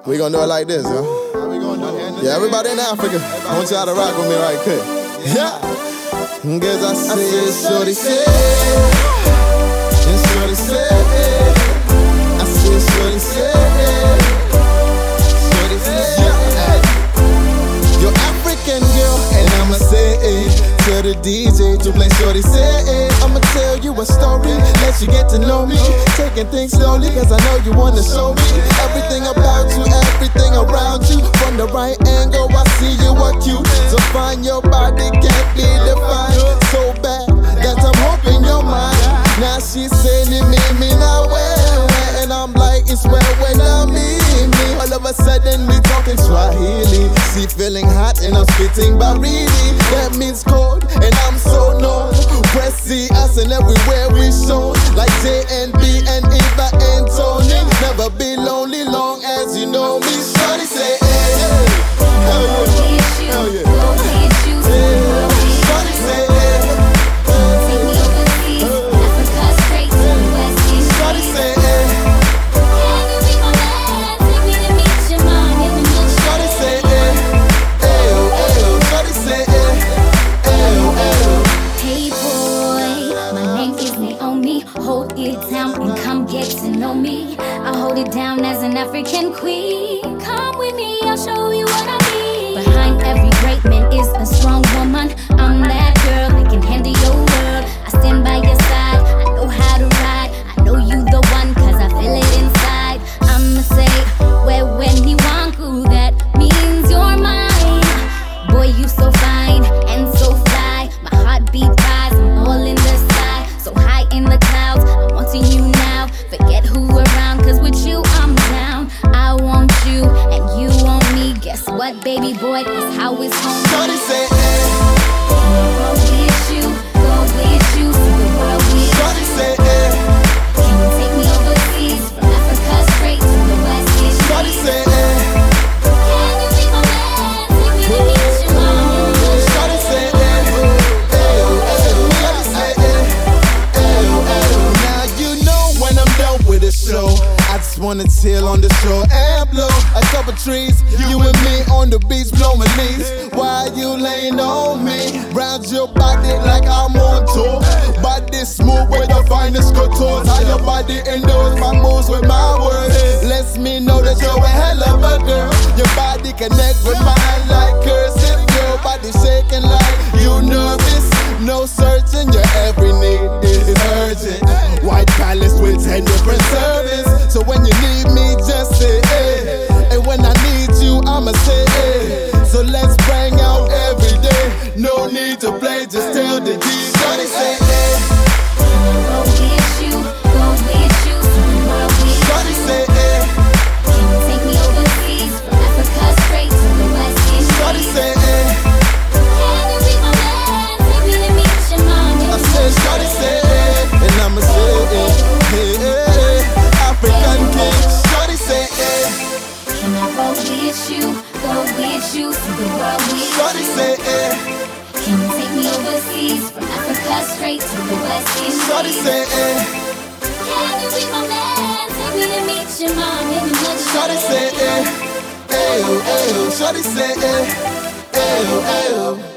We gonna do it like this, huh? Yeah, everybody in Africa, I want y'all to rock with me right quick. Yeah. Cause I said, shorty said, and shorty said, I said, shorty said, shorty said, yeah. You're African girl, and I'ma say, tell the DJ to play shorty said, I'ma tell you a story, let you get to know me. Taking things slowly, cause I know you wanna show me everything about you, everything around you. From the right angle, I see you are cute. So find your body can't be defined. So bad that I'm hoping you're mine. Now she's saying it made me now well, and I'm like, it's well when I meet me. All of a sudden we talking Swahili. She feeling hot and I'm spitting barili. That means cold and I'm so known. Press see us and everywhere we shown. Like JNB and Eva and Tony. Never be lonely long as you know me. Shorty say, hey, hell yeah, hell yeah. Shorty say, hey, take me overseas, Africa straight to the West Indies. Shorty say, hey, can you be my man? Take me to meet your mom, give me your shorty say, hey, ayo, ayo. Shorty say, hey, ayo, ayo. Hey boy, my name is Naomi. Hold it down and come get to know me. I'll hold it down as an African queen. Come with me, I'll show you what I mean. Behind every great man is a strong woman. I'm that girl that can handle your world. I stand by your side, I know how to ride. I know you the one, cause I feel it inside. I'ma say, when you want to, that means you're mine. Boy, you so fine and so fly. My heartbeat rise, I'm all in the sky. So high in the clouds, I'm wanting you now. Forget who around, cause with you I'm down. I want you and you want me. Guess what, baby boy, that's how it's home. Shorty say, hey, Go with you, see the world with you. shorty say, hey, Can you take me overseas, from Africa straight to the West Indies? shorty say, hey, Can you be my man? Take me to meet your mom. shorty say, hey, ayo, ayo. Shorty say, hey, ayo, ayo. Now you know when I'm done with the show, I just wanna chill on the shore and blow a couple trees. You and me on the beach blowing leaves. Why you laying on me? Round your body like I'm on tour. Body smooth with the finest couture. How your body endures my moves with my words. Lets me know that you're a hell of a girl. Your body connect with mine like cursive. Your body shaking like you nervous. No searching, your every need is urgent. White palace with 10 different servants. So when you need me, just say hey. And when I need you, I'ma say hey. So let's bang out every day. No need to play, just tell the DJ. Shorty say hey. Go with you, see the world with you. Shorty say hey. Can you take me overseas, from Africa straight to the West Indies? Shorty say hey. Can you be my man? Take me to meet your mom. I said shorty say hey. And I'ma say hey, hey, hey. African king. Shorty say hey. Can I go with you, see the world with you? Shorty say hey. Can you take me overseas, from Africa straight to the West Indies? Shorty say hey. Can you be my man? Take me to meet your mom, give me your Shorty say hey. Ayo, ayo. Shorty say hey. Ayo, ayo.